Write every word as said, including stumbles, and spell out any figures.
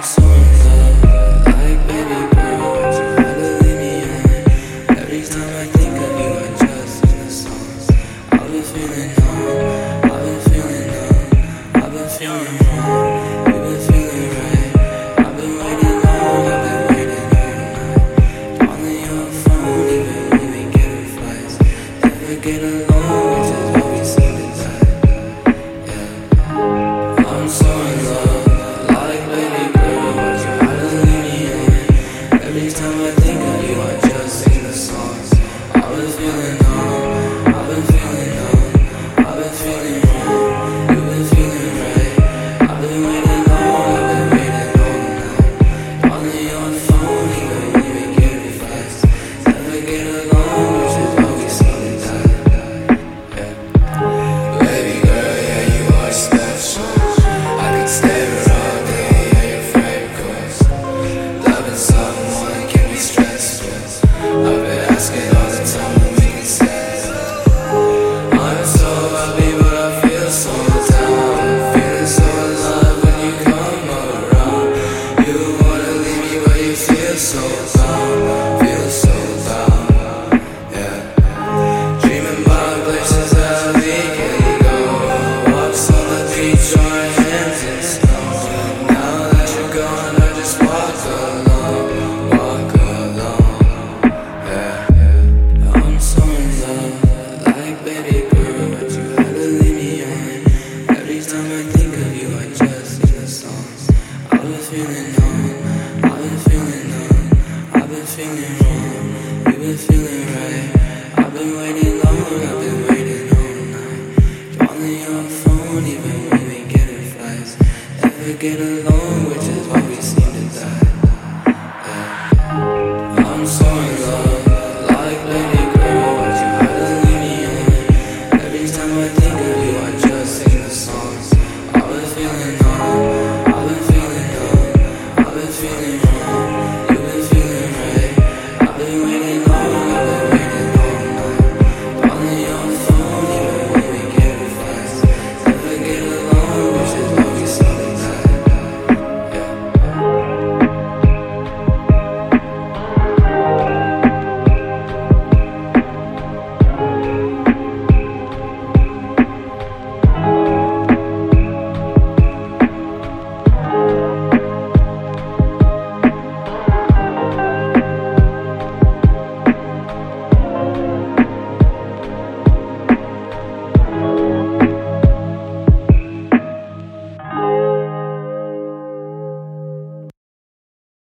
so in love, like baby girl, but you gotta leave me on. Every time I think of you, I just sing the songs. I've been feeling numb, I've been feeling numb, I've been feeling wrong, you've been feeling right. I've been waiting long, I've been waiting all night. Calling your phone, even when we get a flights. Never get along, which is why we seem to die. Yeah, I'm so in love. Every time I think of you, I just sing the songs. I've been feeling numb, I've been feeling numb, I've been feeling wrong, you've been feeling right. I've been waiting long, I've been waiting all night. Calling your phone, even when we get advice. Never get along, which is why we seem to die. Yeah. Baby girl, yeah, you are special. I can stay with all day, yeah, your fragrance. Loving someone I've been asking all the time when we can settle. I'm so happy, but I feel so down. Feeling so alive when you come around. You wanna leave me, but you feel so bound. Feel so bound, yeah. Dreaming about places that we can go. Walks on the beach, or hands in snow. Now that you're gone, I just walk alone, walk alone. Baby girl, but you had to leave me on. Every time I think of you, I just sing the songs. I've been feeling numb, I've been feeling numb, I've been feeling wrong, you've been feeling right. I've been waiting long, I've been waiting all night. Calling your phone, even when we get in flights. Never get along, which is why we seem to die. Yeah. I'm so in love, like baby girl, but you had to leave me on. Every time I think of you, I just sing the songs. I've been feeling numb, I've been feeling numb, I've been feeling